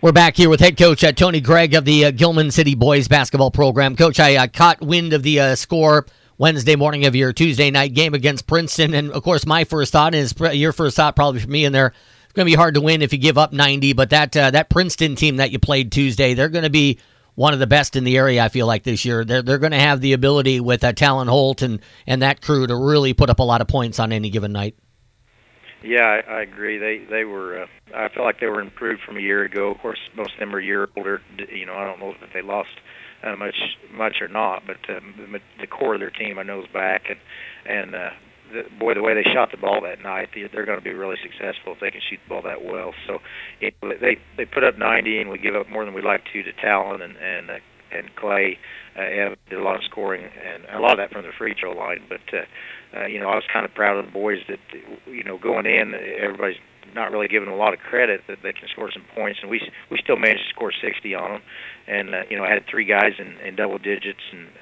We're back here with head coach Tony Gregg of the Gilman City boys basketball program. Coach, I caught wind of the score Wednesday morning of your Tuesday night game against Princeton, and of course my first thought is your first thought probably for me in there. It's going to be hard to win if you give up 90, but that Princeton team that you played Tuesday, they're going to be one of the best in the area, I feel like, this year. They're going to have the ability with Talon Holt and that crew to really put up a lot of points on any given night. Yeah, I agree. They were. I feel like they were improved from a year ago. Of course, most of them are a year older. I don't know if they lost much or not, but the core of their team I know is back, and the way they shot the ball that night, they're going to be really successful if they can shoot the ball that well. So they put up 90, and we give up more than we'd like to Talon and Clay. Did a lot of scoring, and a lot of that from the free throw line. But I was kind of proud of the boys that going in, everybody's not really giving them a lot of credit that they can score some points, and we still managed to score 60 on them. And I had three guys in double digits,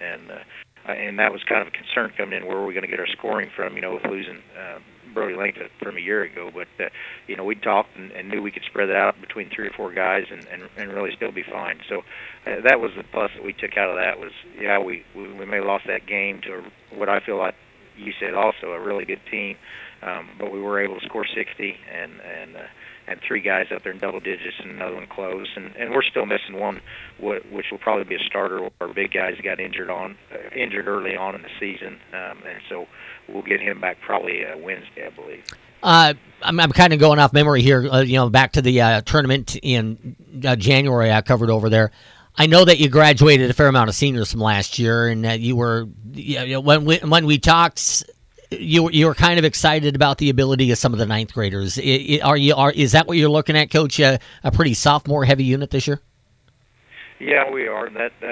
and that was kind of a concern coming in. Where were we going to get our scoring from? With losing Brody Lincoln from a year ago, but we talked and knew we could spread it out between three or four guys and really still be fine. So that was the plus that we took out of that. Was we may have lost that game to what I feel like you said also a really good team, but we were able to score 60 and three guys up there in double digits and another one close, and we're still missing one, which will probably be a starter. Our big guys got injured early on in the season, and so we'll get him back probably Wednesday, I believe. I'm kind of going off memory here. Back to the tournament in January I covered over there. I know that you graduated a fair amount of seniors from last year, and that you were when we talked. You were kind of excited about the ability of some of the ninth graders. Is that what you're looking at, Coach? A pretty sophomore heavy unit this year. Yeah, we are.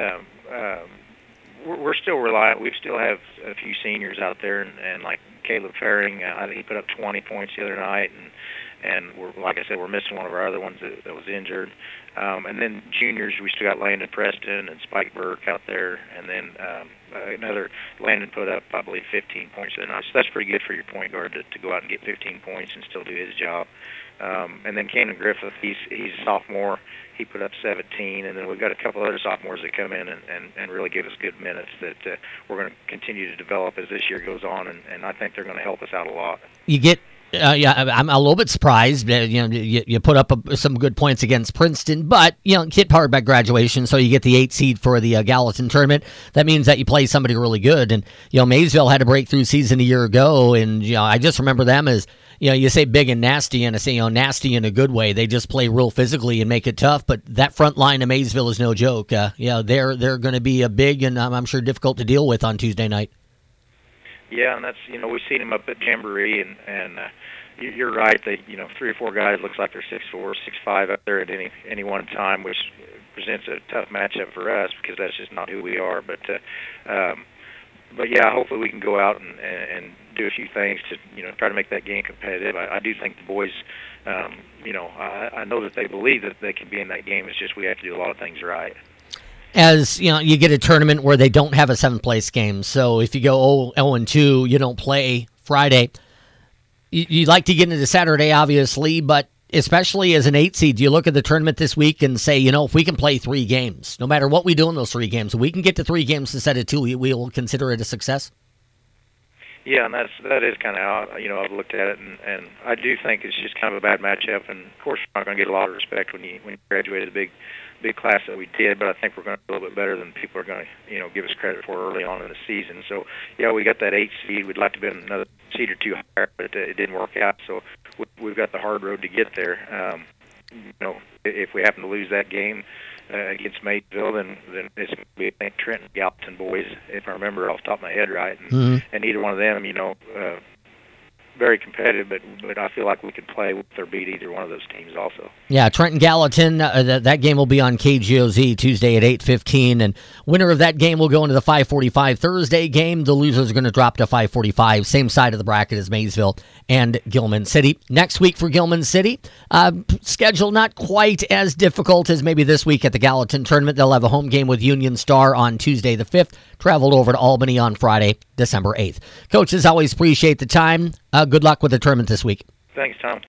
We're still reliant. We still have a few seniors out there, and like Caleb Faring, I think he put up 20 points the other night, and like I said, we're missing one of our other ones that was injured. And then juniors, we still got Landon Preston and Spike Burke out there, and then another Landon put up, I believe, 15 points the other night. So that's pretty good for your point guard to go out and get 15 points and still do his job. And then Cannon Griffith, he's a sophomore. He put up 17, and then we've got a couple other sophomores that come in and really give us good minutes that we're going to continue to develop as this year goes on, and I think they're going to help us out a lot. You get I'm a little bit surprised. You put up some good points against Princeton, but hit hard by graduation, so you get the 8 seed for the Gallatin tournament. That means that you play somebody really good, and Maysville had a breakthrough season a year ago, and I just remember them as you say big and nasty, and I say nasty in a good way. They just play real physically and make it tough. But that front line of Maysville is no joke. They're going to be a big and I'm sure difficult to deal with on Tuesday night. Yeah, and that's we've seen them up at Jamboree, and you're right. They 3 or 4 guys looks like they're 6'4", 6'5" up there at any one time, which presents a tough matchup for us because that's just not who we are. But yeah, hopefully we can go out and do a few things to try to make that game competitive. I do think the boys, I know that they believe that they can be in that game. It's just we have to do a lot of things right. As you get a tournament where they don't have a 7th place game. So if you go 0-2, you don't play Friday. You'd like to get into Saturday, obviously, but especially as an 8 seed, you look at the tournament this week and say, if we can play 3 games, no matter what we do in those 3 games, if we can get to 3 games instead of 2, we will consider it a success. Yeah, and that is kind of how I've looked at it, and I do think it's just kind of a bad matchup. And of course, we're not going to get a lot of respect when you graduated the big class that we did, but I think we're going to do a little bit better than people are going to give us credit for early on in the season. So yeah, we got that 8 seed. We'd like to be another seed or 2 higher, but it didn't work out. So we've got the hard road to get there. If we happen to lose that game against Maysville, then it's going to be, I think, Trent and Gallatin boys, if I remember off the top of my head right. And either one of them, very competitive, but I feel like we could play with or beat either one of those teams also. Yeah, Trenton Gallatin, that game will be on KGOZ Tuesday at 8:15, and winner of that game will go into the 5:45 Thursday game. The losers are going to drop to 5:45, same side of the bracket as Maysville and Gilman City. Next week for Gilman City, schedule not quite as difficult as maybe this week at the Gallatin tournament. They'll have a home game with Union Star on Tuesday the 5th, traveled over to Albany on Friday, December 8th. Coaches, always appreciate the time. Good luck with the tournament this week. Thanks, Tom.